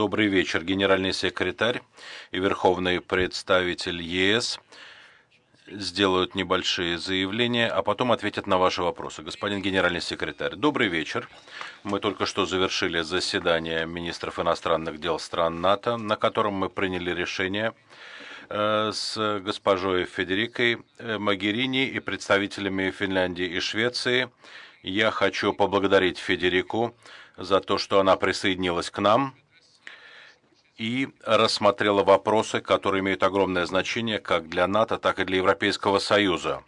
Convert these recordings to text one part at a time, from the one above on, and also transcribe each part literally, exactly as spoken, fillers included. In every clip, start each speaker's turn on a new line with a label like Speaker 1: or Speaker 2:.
Speaker 1: Добрый вечер, генеральный секретарь и верховный представитель ЕС сделают небольшие заявления, а потом ответят на ваши вопросы. Господин генеральный секретарь, добрый вечер. Мы только что завершили заседание министров иностранных дел стран НАТО, на котором мы приняли решение с госпожой Федерикой Могерини и представителями Финляндии и Швеции. Я хочу поблагодарить Федерику за то, что она присоединилась к нам и рассмотрела вопросы, которые имеют огромное значение как для НАТО, так и для Европейского Союза.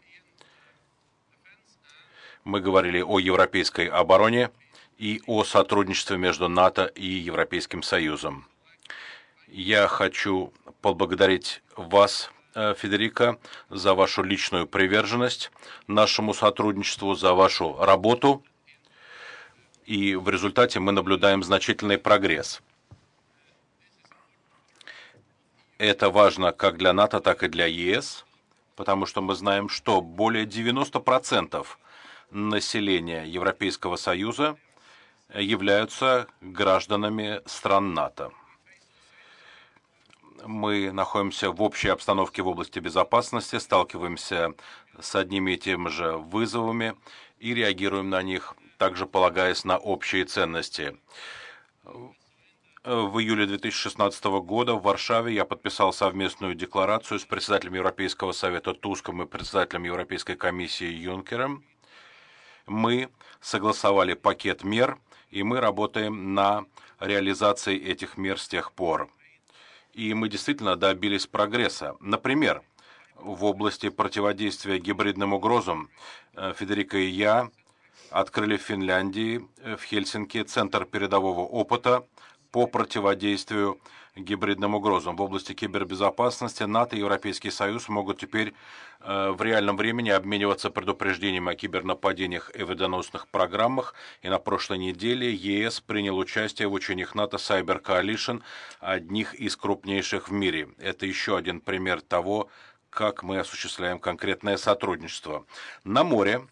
Speaker 1: Мы говорили о европейской обороне и о сотрудничестве между НАТО и Европейским Союзом. Я хочу поблагодарить вас, Федерика, за вашу личную приверженность нашему сотрудничеству, за вашу работу, и в результате мы наблюдаем значительный прогресс. Это важно как для НАТО, так и для ЕС, потому что мы знаем, что более девяноста процентов населения Европейского Союза являются гражданами стран НАТО. Мы находимся в общей обстановке в области безопасности, сталкиваемся с одними и теми же вызовами и реагируем на них, также полагаясь на общие ценности. В июле две тысячи шестнадцатого года в Варшаве я подписал совместную декларацию с председателем Европейского совета Туском и председателем Европейской комиссии Юнкером. Мы согласовали пакет мер, и мы работаем на реализации этих мер с тех пор. И мы действительно добились прогресса. Например, в области противодействия гибридным угрозам Федерика и я открыли в Финляндии, в Хельсинки, Центр передового опыта по противодействию гибридным угрозам. В области кибербезопасности НАТО и Европейский Союз могут теперь э, в реальном времени обмениваться предупреждением о кибернападениях и вредоносных программах. И на прошлой неделе ЕС принял участие в учениях НАТО Cyber Coalition, одних из крупнейших в мире. Это еще один пример того, как мы осуществляем конкретное сотрудничество. На море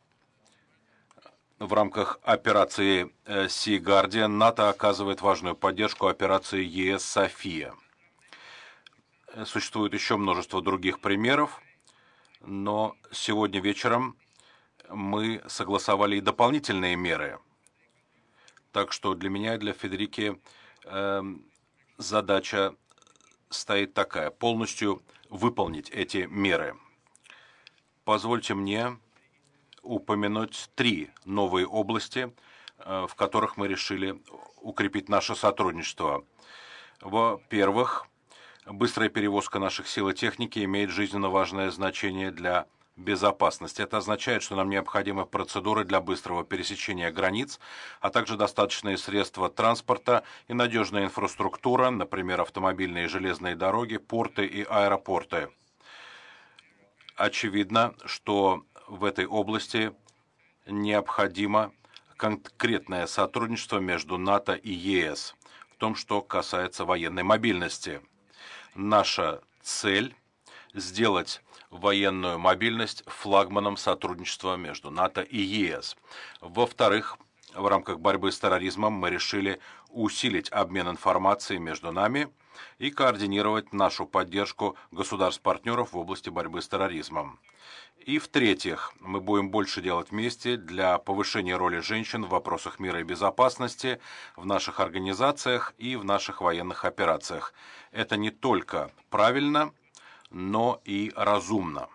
Speaker 1: в рамках операции Sea Guardian НАТО оказывает важную поддержку операции ЕС «София». Существует еще множество других примеров, но сегодня вечером мы согласовали и дополнительные меры. Так что для меня и для Федерики э, задача стоит такая: полностью выполнить эти меры. Позвольте мне упомянуть три новые области, в которых мы решили укрепить наше сотрудничество. Во-первых, быстрая перевозка наших сил и техники имеет жизненно важное значение для безопасности. Это означает, что нам необходимы процедуры для быстрого пересечения границ, а также достаточные средства транспорта и надежная инфраструктура, например, автомобильные и железные дороги, порты и аэропорты. Очевидно, что в этой области необходимо конкретное сотрудничество между НАТО и ЕС в том, что касается военной мобильности. Наша цель – сделать военную мобильность флагманом сотрудничества между НАТО и ЕС. Во-вторых, в рамках борьбы с терроризмом мы решили усилить обмен информацией между нами и координировать нашу поддержку государств-партнеров в области борьбы с терроризмом. И в-третьих, мы будем больше делать вместе для повышения роли женщин в вопросах мира и безопасности в наших организациях и в наших военных операциях. Это не только правильно, но и разумно.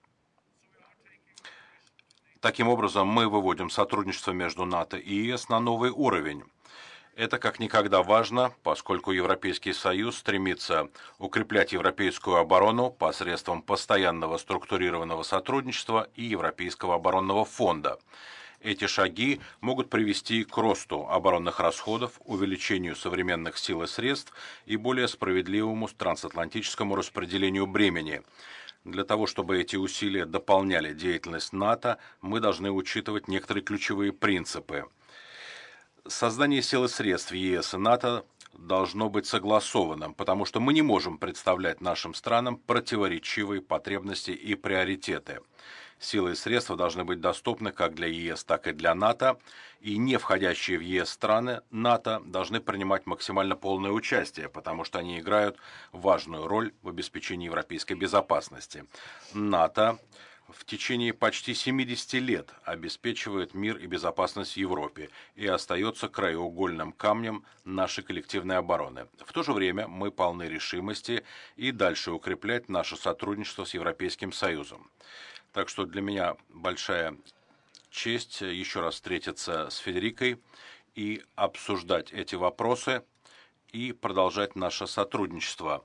Speaker 1: Таким образом, мы выводим сотрудничество между НАТО и ЕС на новый уровень. Это как никогда важно, поскольку Европейский Союз стремится укреплять европейскую оборону посредством постоянного структурированного сотрудничества и Европейского оборонного фонда. Эти шаги могут привести к росту оборонных расходов, увеличению современных сил и средств и более справедливому трансатлантическому распределению бремени. Для того, чтобы эти усилия дополняли деятельность НАТО, мы должны учитывать некоторые ключевые принципы. Создание сил и средств ЕС и НАТО должно быть согласованным, потому что мы не можем представлять нашим странам противоречивые потребности и приоритеты. Силы и средства должны быть доступны как для ЕС, так и для НАТО, и не входящие в ЕС страны НАТО должны принимать максимально полное участие, потому что они играют важную роль в обеспечении европейской безопасности. НАТО в течение почти семидесяти лет обеспечивает мир и безопасность в Европе и остается краеугольным камнем нашей коллективной обороны. В то же время мы полны решимости и дальше укреплять наше сотрудничество с Европейским Союзом. Так что для меня большая честь еще раз встретиться с Федерикой и обсуждать эти вопросы и продолжать наше сотрудничество.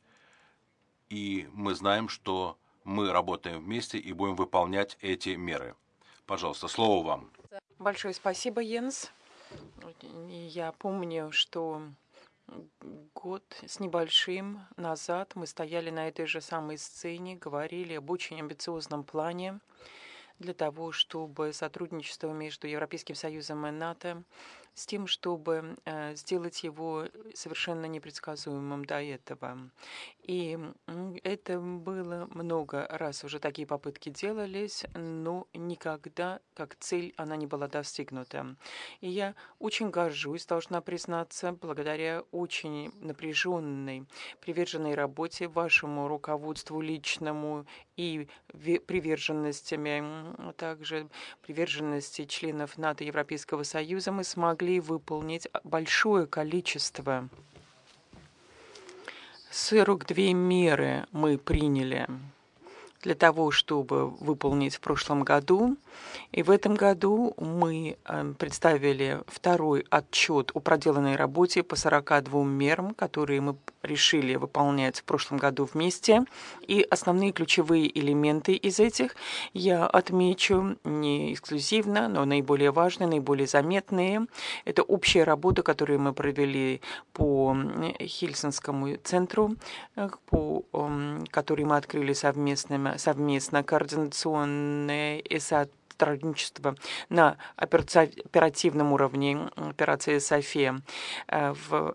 Speaker 1: И мы знаем, что мы работаем вместе и будем выполнять эти меры. Пожалуйста, слово вам.
Speaker 2: Большое спасибо, Йенс. Я помню, что год с небольшим назад мы стояли на этой же самой сцене, говорили об очень амбициозном плане для того, чтобы сотрудничество между Европейским Союзом и НАТО, с тем, чтобы э, сделать его совершенно непредсказуемым до этого. И это было много раз уже такие попытки делались, но никогда как цель она не была достигнута. И я очень горжусь, должна признаться, благодаря очень напряженной, приверженной работе, вашему руководству личному и приверженностями, а также приверженности членов НАТО и Европейского Союза, мы смогли выполнить большое количество. сорок две меры мы приняли для того, чтобы выполнить в прошлом году. И в этом году мы представили второй отчет о проделанной работе по сорока двум мерам, которые мы решили выполнять в прошлом году вместе. И основные ключевые элементы из этих я отмечу не эксклюзивно, но наиболее важные, наиболее заметные. Это общая работа, которую мы провели по Хельсинскому центру, по, который мы открыли совместно, совместно координационное и сотрудничество на оперативном уровне операции «София» в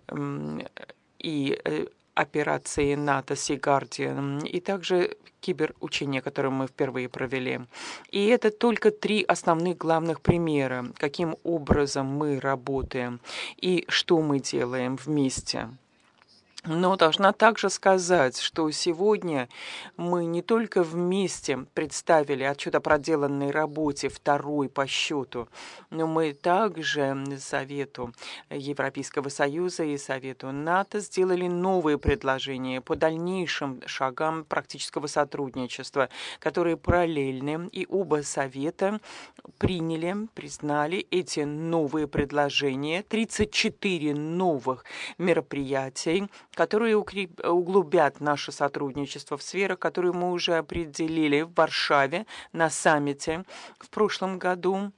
Speaker 2: и операции НАТО «Си Гардиан», и также киберучения, которые мы впервые провели. И это только три основных главных примера, каким образом мы работаем и что мы делаем вместе. Но должна также сказать, что сегодня мы не только вместе представили отчет о проделанной работе, второй по счету, но мы также Совету Европейского Союза и Совету НАТО сделали новые предложения по дальнейшим шагам практического сотрудничества, которые параллельны, и оба Совета приняли, признали эти новые предложения, тридцать четыре новых мероприятий, которые углубят наше сотрудничество в сферах, которые мы уже определили в Варшаве на саммите в прошлом году.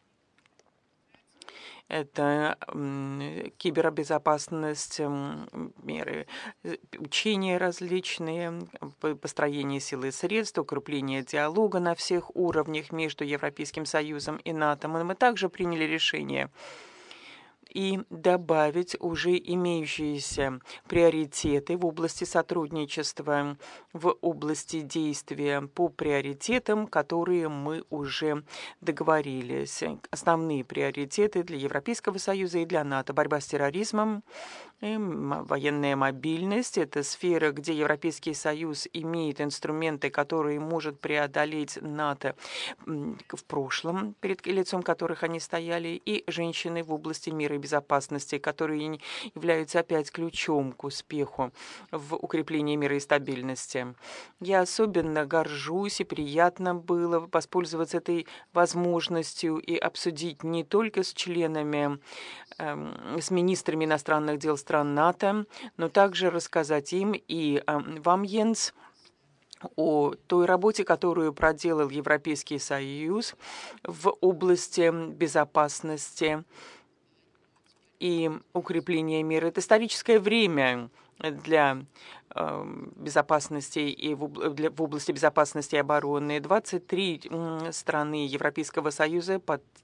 Speaker 2: Это кибербезопасность, меры учения различные, построение сил и средств, укрепление диалога на всех уровнях между Европейским Союзом и НАТО. Мы также приняли решение и добавить уже имеющиеся приоритеты в области сотрудничества, в области действия по приоритетам, которые мы уже договорились. Основные приоритеты для Европейского Союза и для НАТО: борьба с терроризмом, военная мобильность. Это сфера, где Европейский Союз имеет инструменты, которые может преодолеть НАТО в прошлом, перед лицом которых они стояли, и женщины в области мира и безопасности, которые являются опять ключом к успеху в укреплении мира и стабильности. Я особенно горжусь, и приятно было воспользоваться этой возможностью и обсудить не только с членами, э, с министрами иностранных дел стран НАТО, но также рассказать им и э, вам, Йенс, о той работе, которую проделал Европейский Союз в области безопасности и укрепления мира. Это историческое время для э, безопасности и в, для, в области безопасности и обороны. двадцать три э, страны Европейского Союза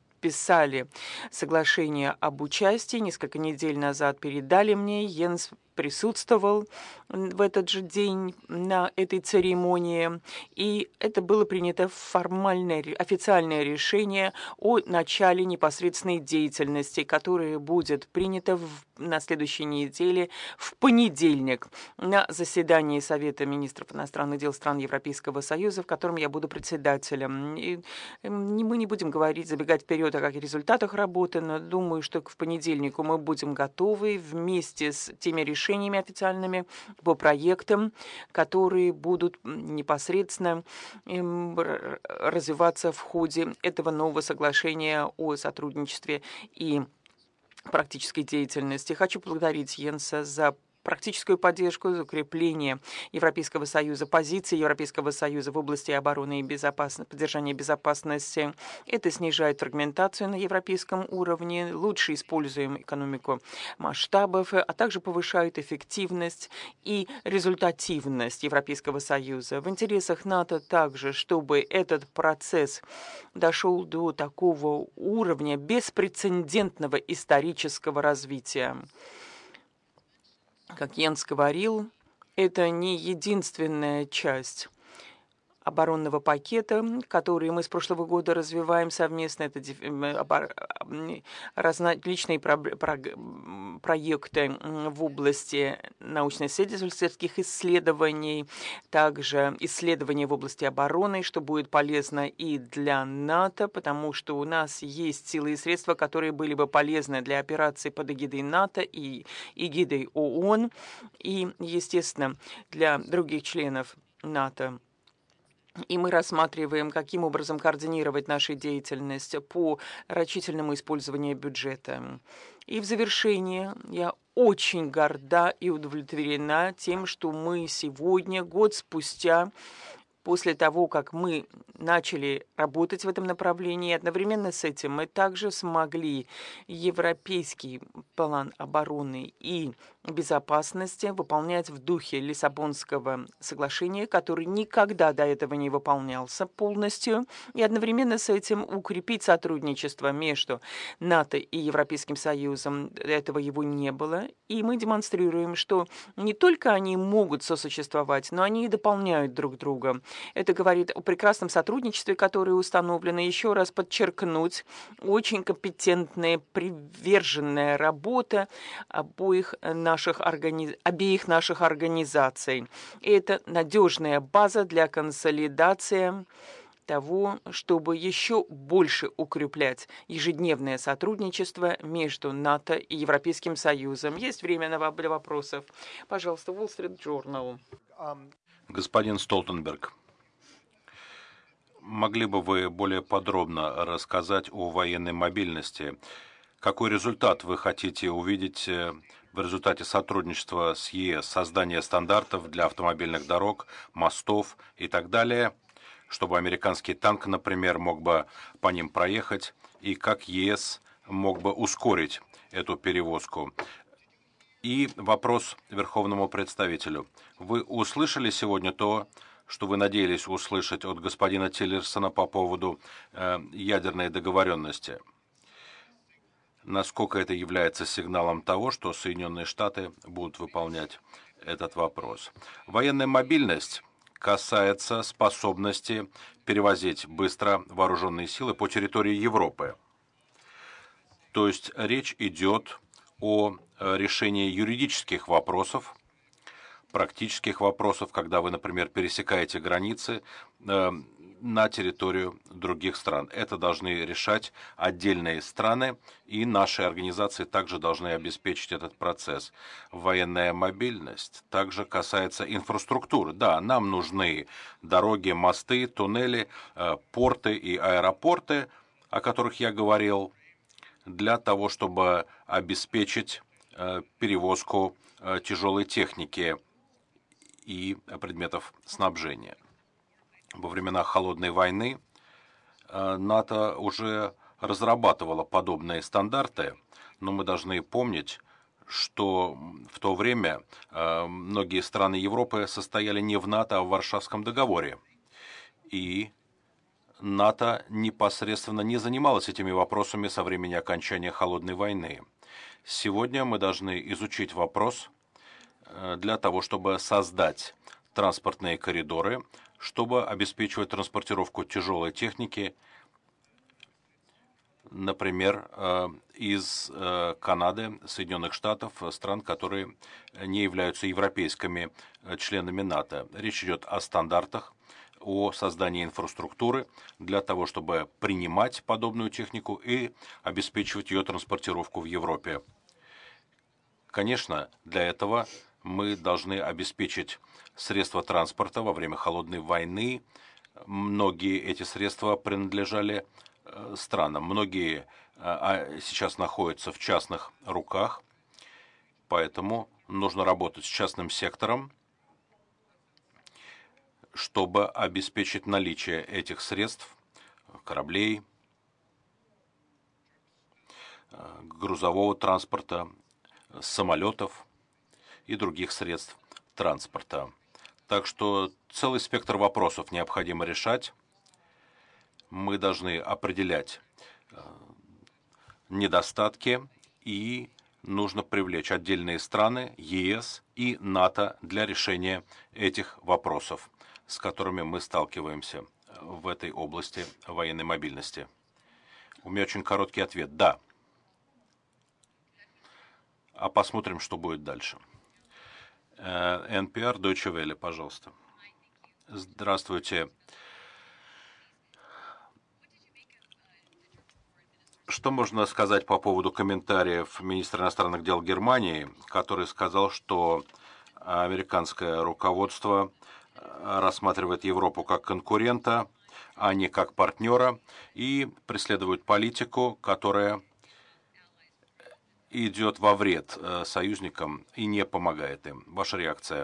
Speaker 2: подписали соглашение об участии. Несколько недель назад передали мне. Йенс присутствовал в этот же день на этой церемонии, и это было принято формальное, официальное решение о начале непосредственной деятельности, которое будет принято в, на следующей неделе в понедельник на заседании Совета министров иностранных дел стран Европейского Союза, в котором я буду председателем. И мы не будем говорить, забегать вперед о каких результатах работы, но думаю, что к понедельнику мы будем готовы вместе с теми решениями официальными по проектам, которые будут непосредственно развиваться в ходе этого нового соглашения о сотрудничестве и практической деятельности. Хочу поблагодарить Йенса за практическую поддержку, за укрепление Европейского Союза, позиции Европейского Союза в области обороны и безопасности, поддержания безопасности. Это снижает фрагментацию на европейском уровне, лучше используем экономику масштабов, а также повышает эффективность и результативность Европейского Союза. В интересах НАТО также, чтобы этот процесс дошел до такого уровня беспрецедентного исторического развития. Как Йенс говорил, это не единственная часть оборонного пакета, который мы с прошлого года развиваем совместно. Это различные про про проекты в области научно-исследовательских исследований, также исследования в области обороны, что будет полезно и для НАТО, потому что у нас есть силы и средства, которые были бы полезны для операций под эгидой НАТО и эгидой ООН, и, естественно, для других членов НАТО. И мы рассматриваем, каким образом координировать нашу деятельность по рачительному использованию бюджета. И в завершение я очень горда и удовлетворена тем, что мы сегодня, год спустя, после того, как мы начали работать в этом направлении, одновременно с этим мы также смогли европейский план обороны и безопасности выполнять в духе Лиссабонского соглашения, который никогда до этого не выполнялся полностью, и одновременно с этим укрепить сотрудничество между НАТО и Европейским Союзом. До этого его не было, и мы демонстрируем, что не только они могут сосуществовать, но они и дополняют друг друга. Это говорит о прекрасном сотрудничестве, которое установлено. Еще раз подчеркнуть, очень компетентная, приверженная работа обоих наших организ... обеих наших организаций. И это надежная база для консолидации того, чтобы еще больше укреплять ежедневное сотрудничество между НАТО и Европейским Союзом. Есть время для вопросов. Пожалуйста, Wall Street Journal.
Speaker 1: Господин Столтенберг, могли бы вы более подробно рассказать о военной мобильности? Какой результат вы хотите увидеть в результате сотрудничества с ЕС, создания стандартов для автомобильных дорог, мостов и так далее, чтобы американский танк, например, мог бы по ним проехать, и как ЕС мог бы ускорить эту перевозку? И вопрос Верховному представителю. Вы услышали сегодня то, что вы надеялись услышать от господина Тиллерсона по поводу э, ядерной договоренности? Насколько это является сигналом того, что Соединенные Штаты будут выполнять этот вопрос? Военная мобильность касается способности перевозить быстро вооруженные силы по территории Европы. То есть речь идет о решении юридических вопросов, практических вопросов, когда вы, например, пересекаете границы э, на территорию других стран. Это должны решать отдельные страны, и наши организации также должны обеспечить этот процесс. Военная мобильность также касается инфраструктуры. Да, нам нужны дороги, мосты, туннели, э, порты и аэропорты, о которых я говорил, для того, чтобы обеспечить э, перевозку э, тяжелой техники и предметов снабжения. Во времена Холодной войны НАТО уже разрабатывало подобные стандарты, но мы должны помнить, что в то время многие страны Европы состояли не в НАТО, а в Варшавском договоре. И НАТО непосредственно не занималось этими вопросами со времени окончания Холодной войны. Сегодня мы должны изучить вопрос для того, чтобы создать транспортные коридоры, чтобы обеспечивать транспортировку тяжелой техники, например, из Канады, Соединенных Штатов, стран, которые не являются европейскими членами НАТО. Речь идет о стандартах, о создании инфраструктуры для того, чтобы принимать подобную технику и обеспечивать ее транспортировку в Европе. Конечно, для этого мы должны обеспечить средства транспорта во время холодной войны. Многие эти средства принадлежали странам, многие сейчас находятся в частных руках, поэтому нужно работать с частным сектором, чтобы обеспечить наличие этих средств, кораблей, грузового транспорта, самолетов и других средств транспорта. Так что целый спектр вопросов необходимо решать. Мы должны определять недостатки, и нужно привлечь отдельные страны, ЕС и НАТО для решения этих вопросов, с которыми мы сталкиваемся в этой области военной мобильности. У меня очень короткий ответ – да. А посмотрим, что будет дальше. эн пи ар Deutsche Welle, пожалуйста. Здравствуйте. Что можно сказать по поводу комментариев министра иностранных дел Германии, который сказал, что американское руководство рассматривает Европу как конкурента, а не как партнера, и преследует политику, которая идет во вред союзникам и не помогает им. Ваша реакция?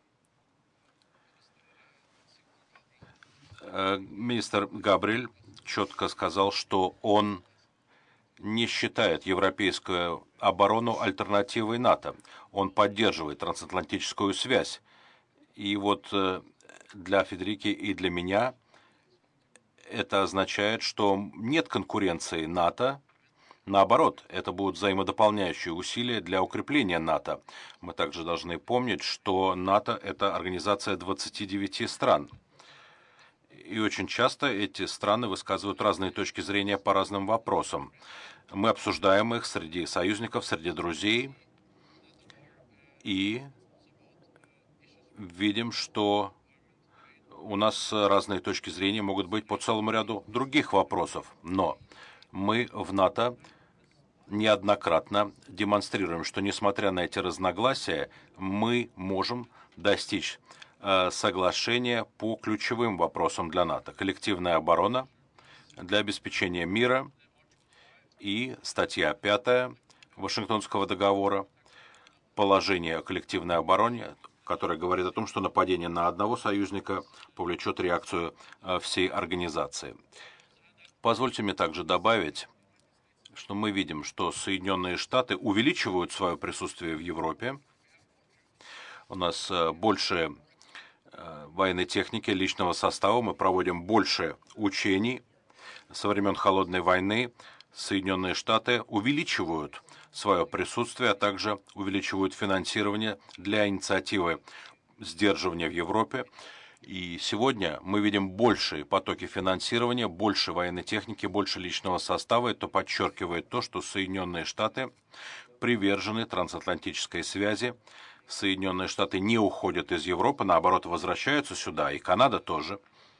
Speaker 1: Министр Габриэль четко сказал, что он не считает европейскую оборону альтернативой НАТО. Он поддерживает трансатлантическую связь. И вот для Федерики и для меня это означает, что нет конкуренции НАТО. Наоборот, это будут взаимодополняющие усилия для укрепления НАТО. Мы также должны помнить, что НАТО – это организация двадцати девяти стран. И очень часто эти страны высказывают разные точки зрения по разным вопросам. Мы обсуждаем их среди союзников, среди друзей. И видим, что у нас разные точки зрения могут быть по целому ряду других вопросов. Но мы в НАТО неоднократно демонстрируем, что, несмотря на эти разногласия, мы можем достичь э, соглашения по ключевым вопросам для НАТО. Коллективная оборона для обеспечения мира и статья пятая Вашингтонского договора, положение о коллективной обороне, которое говорит о том, что нападение на одного союзника повлечет реакцию э, всей организации. Позвольте мне также добавить, что мы видим, что Соединенные Штаты увеличивают свое присутствие в Европе. У нас больше военной техники, личного состава, мы проводим больше учений. Со времен Холодной войны Соединенные Штаты увеличивают свое присутствие, а также увеличивают финансирование для инициативы сдерживания в Европе. И сегодня мы видим большие потоки финансирования, больше военной техники, больше личного состава. Это подчеркивает то, что Соединенные Штаты привержены трансатлантической связи. Соединенные Штаты не уходят из Европы, наоборот, возвращаются сюда, и Канада тоже.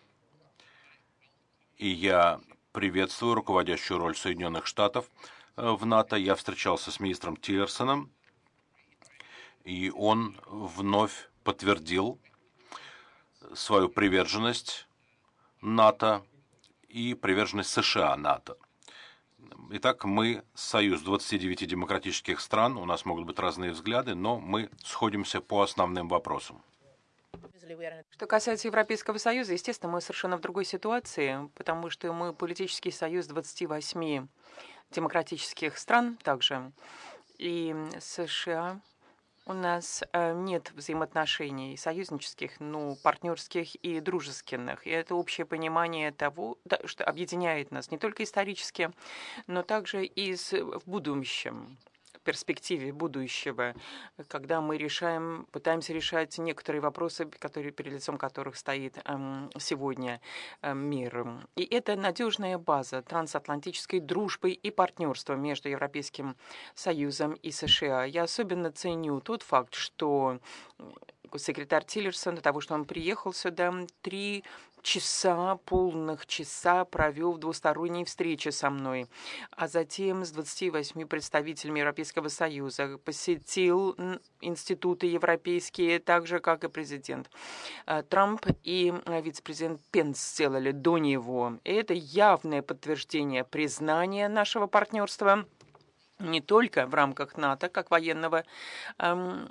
Speaker 1: И я приветствую руководящую роль Соединенных Штатов в НАТО. Я встречался с министром Тиллерсоном, и он вновь подтвердил свою приверженность НАТО и приверженность США НАТО. Итак, мы союз двадцати девяти демократических стран, у нас могут быть разные взгляды, но мы сходимся по основным вопросам.
Speaker 2: Что касается Европейского Союза, естественно, мы совершенно в другой ситуации, потому что мы политический союз двадцати восьми демократических стран также, и США. У нас нет взаимоотношений союзнических, но партнерских и дружественных. И это общее понимание того, что объединяет нас не только исторически, но также и в будущем. перспективе будущего, когда мы решаем, пытаемся решать некоторые вопросы, которые, перед лицом которых стоит эм, сегодня эм, мир. И это надежная база трансатлантической дружбы и партнерства между Европейским Союзом и США. Я особенно ценю тот факт, что секретарь Тиллерсон, до того, что он приехал сюда, три часа, полных часа провел в двусторонней встрече со мной, а затем с двадцатью восьмью представителями Европейского Союза посетил институты европейские, так же, как и президент Трамп и вице-президент Пенс сделали до него. И это явное подтверждение признания нашего партнерства не только в рамках НАТО, как военного эм,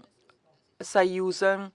Speaker 2: союза,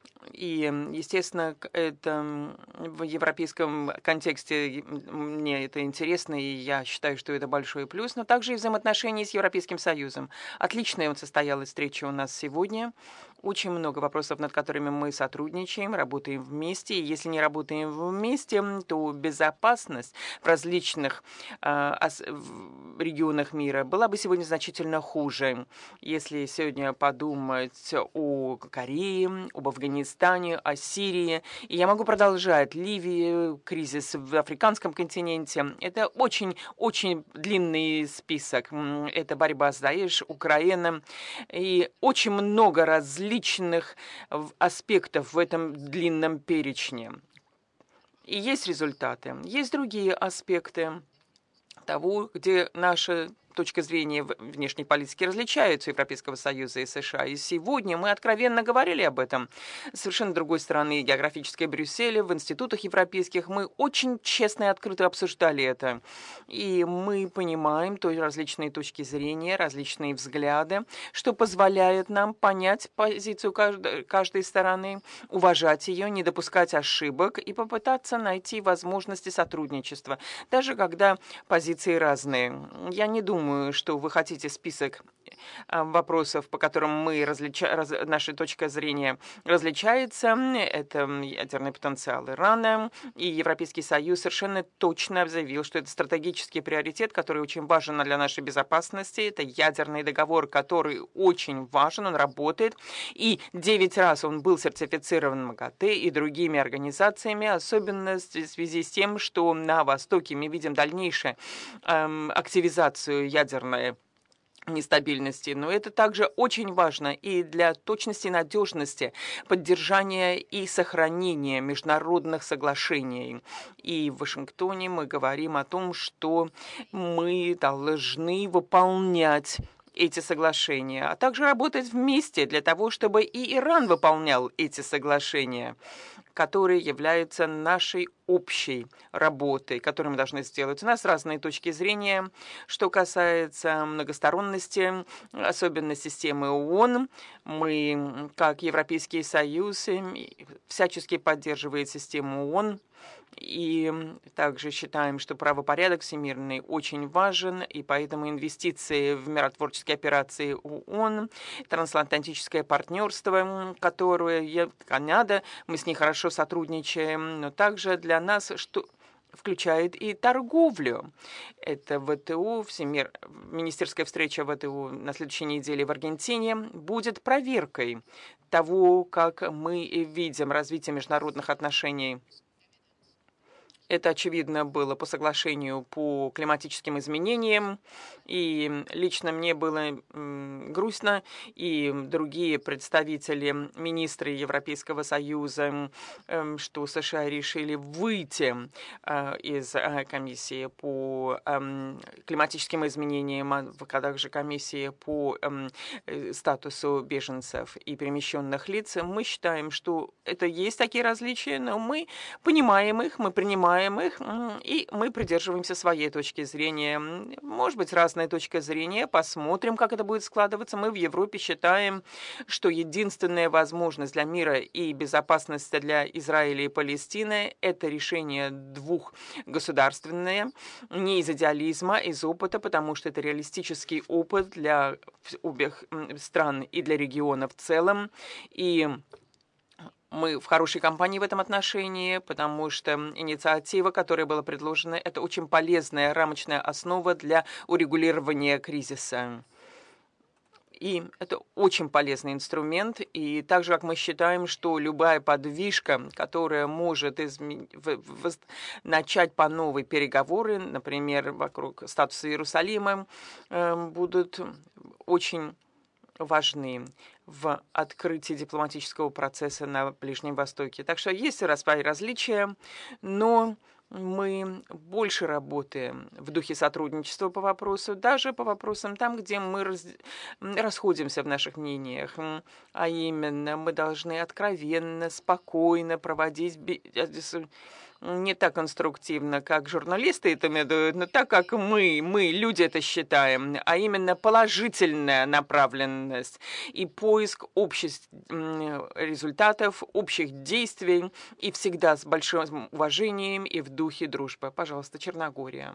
Speaker 2: и, естественно, это в европейском контексте мне это интересно, и я считаю, что это большой плюс, но также и взаимоотношения с Европейским Союзом. Отличная состоялась встреча у нас сегодня. Очень много вопросов, над которыми мы сотрудничаем, работаем вместе. И если не работаем вместе, то безопасность в различных э, регионах мира была бы сегодня значительно хуже. Если сегодня подумать о Корее, об Афганистане, о Сирии, и я могу продолжать, Ливия, кризис в африканском континенте, это очень-очень длинный список. Это борьба с Даиш, Украина, и очень много различных личных аспектов в этом длинном перечне. И есть результаты, есть другие аспекты того, где наши точка зрения внешней политики различаются Европейского Союза и США. И сегодня мы откровенно говорили об этом. С совершенно другой стороны географической Брюсселя, в институтах европейских мы очень честно и открыто обсуждали это. И мы понимаем то различные точки зрения, различные взгляды, что позволяет нам понять позицию каждой, каждой стороны, уважать ее, не допускать ошибок и попытаться найти возможности сотрудничества, даже когда позиции разные. Я не думаю, что вы хотите список вопросов, по которым мы различа... раз... наша точка зрения различается. Это ядерный потенциал Ирана. И Европейский Союз совершенно точно заявил, что это стратегический приоритет, который очень важен для нашей безопасности. Это ядерный договор, который очень важен, он работает. И девять раз он был сертифицирован МАГАТЭ и другими организациями, особенно в связи с тем, что на Востоке мы видим дальнейшую эм, активизацию ядерной нестабильности, но это также очень важно и для точности и надежности поддержания и сохранения международных соглашений. И в Вашингтоне мы говорим о том, что мы должны выполнять эти соглашения, а также работать вместе для того, чтобы и Иран выполнял эти соглашения, которые являются нашей общей работой, которую мы должны сделать. У нас разные точки зрения, что касается многосторонности, особенно системы ООН. Мы, как Европейский Союз, всячески поддерживаем систему ООН. И также считаем, что правопорядок всемирный очень важен, и поэтому инвестиции в миротворческие операции ООН, трансатлантическое партнерство, которое Канада, мы с ней хорошо сотрудничаем, но также для нас, что включает и торговлю. Это ВТО, всемир... министерская встреча ВТО на следующей неделе в Аргентине будет проверкой того, как мы видим развитие международных отношений. Это, очевидно, было по соглашению по климатическим изменениям, и лично мне было грустно, и другие представители, министры Европейского Союза, что США решили выйти из комиссии по климатическим изменениям, а также комиссии по статусу беженцев и перемещенных лиц. Мы считаем, что это есть такие различия, но мы понимаем их, мы принимаем их, и мы придерживаемся своей точки зрения. Может быть, разная точка зрения. Посмотрим, как это будет складываться. Мы в Европе считаем, что единственная возможность для мира и безопасности для Израиля и Палестины – это решение двухгосударственное, не из идеализма, а из опыта, потому что это реалистический опыт для обеих стран и для региона в целом. И мы в хорошей компании в этом отношении, потому что инициатива, которая была предложена, это очень полезная рамочная основа для урегулирования кризиса. И это очень полезный инструмент. И так же, как мы считаем, что любая подвижка, которая может изме... в... В... начать по новой переговоры, например, вокруг статуса Иерусалима, будут очень важны в открытии дипломатического процесса на Ближнем Востоке. Так что есть различия, но мы больше работаем в духе сотрудничества по вопросу, даже по вопросам там, где мы раз... расходимся в наших мнениях. А именно, мы должны откровенно, спокойно проводить не так конструктивно, как журналисты это имеют, но так, как мы, мы, люди это считаем, а именно положительная направленность и поиск общих результатов, общих действий, и всегда с большим уважением и в духе дружбы. Пожалуйста, Черногория.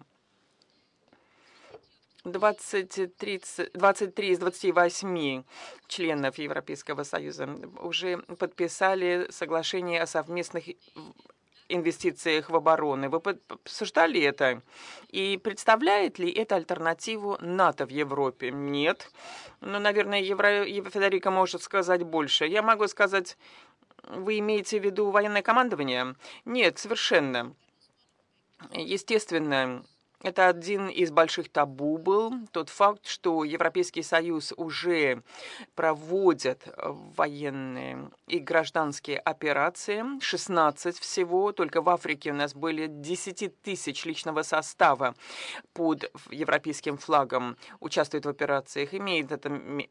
Speaker 2: двадцать три из двадцати восьми членов Европейского Союза уже подписали соглашение о совместных инвестициях в оборону. Вы обсуждали это? И представляет ли это альтернативу НАТО в Европе? Нет. Ну, наверное, Евро... Федерико может сказать больше. Я могу сказать, вы имеете в виду военное командование? Нет, совершенно. Естественно, это один из больших табу был, тот факт, что Европейский Союз уже проводит военные и гражданские операции, шестнадцать всего, только в Африке у нас были десять тысяч личного состава под европейским флагом участвует в операциях, имеет это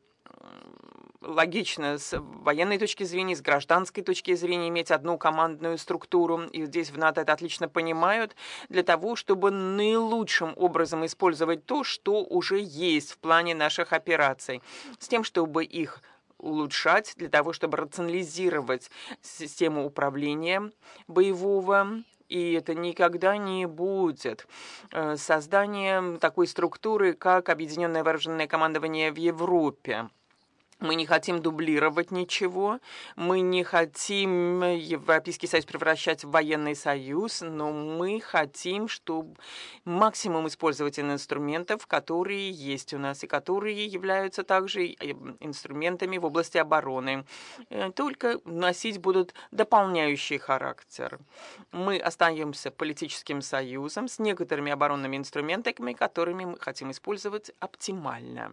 Speaker 2: логично с военной точки зрения, с гражданской точки зрения иметь одну командную структуру. И здесь в НАТО это отлично понимают, для того, чтобы наилучшим образом использовать то, что уже есть в плане наших операций, с тем, чтобы их улучшать, для того, чтобы рационализировать систему управления боевого. И это никогда не будет создание такой структуры, как Объединенное вооруженное командование в Европе. Мы не хотим дублировать ничего, мы не хотим Европейский Союз превращать в военный союз, но мы хотим, чтобы максимум использовать инструментов, которые есть у нас и которые являются также инструментами в области обороны, только носить будут дополняющий характер. Мы остаемся политическим союзом с некоторыми оборонными инструментами, которыми мы хотим использовать оптимально.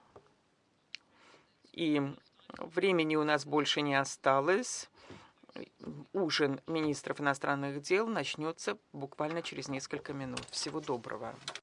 Speaker 2: И времени у нас больше не осталось. Ужин министров иностранных дел начнется буквально через несколько минут. Всего доброго.